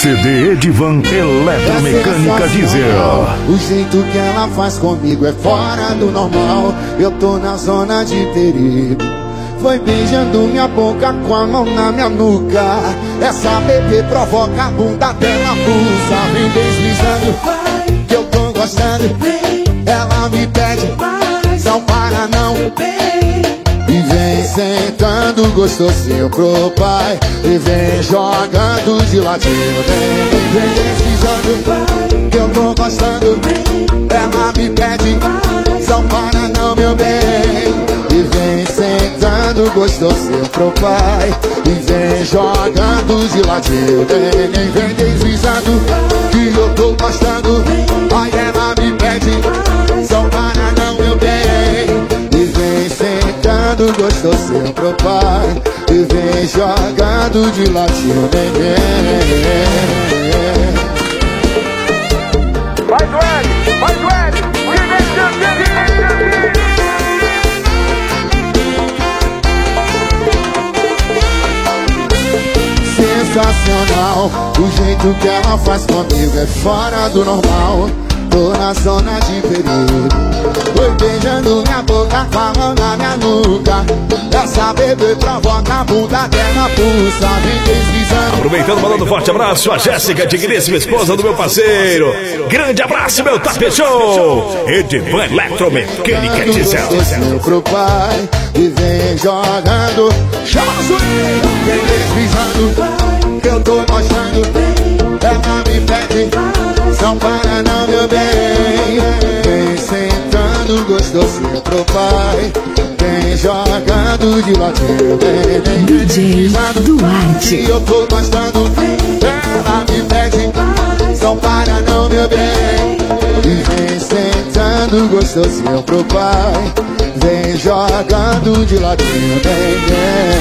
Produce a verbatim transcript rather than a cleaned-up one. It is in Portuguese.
C D Edivan Eletromecânica Diesel. O jeito que ela faz comigo é fora do normal. Eu tô na zona de perigo. Foi beijando minha boca com a mão na minha nuca. Essa bebê provoca a bunda dela, pulsa. Vem deslizando, que eu tô gostando. Ela me pede, não para não. E vem sentando gostosinho pro pai. E vem jogando de ladinho. Vem, vem deslizando, que eu tô gostando. Ela me pede, não para não, meu bem. E vem sentando gostosinho pro pai. E vem jogando de ladinho. Vem, vem deslizando, que eu tô gostando. Aí ela me pede, não para não, meu bem. E vem sentando gostosinho pro pai. E vem jogando de ladinho. Vem, vem. Faz o L, faz o L. Que vem chantando. Sensacional, o jeito que ela faz comigo é fora do normal. Tô na zona de perigo. Foi beijando minha boca com a mão na minha nuca. Essa bebê provoca a bunda dela, pulsa. Vem deslizando. Aproveitando, mandando um forte abraço a Jéssica, digníssima esposa do meu parceiro. Grande abraço, meu tapejão. Edivan Eletromecânica Diesel. Pro pai e vem jogando. Chama a zoeira. Vem deslizando, que eu tô gostando. Ela me pede, não para não, meu bem. Vem sentando gostosinho pro pai. Vem jogando de ladinho. Vem, vem, D J Duarte. e eu tô gostando. Ela me pede, não para não, meu bem. E vem sentando gostosinho pro pai. Vem jogando de ladinho. Vem, vem.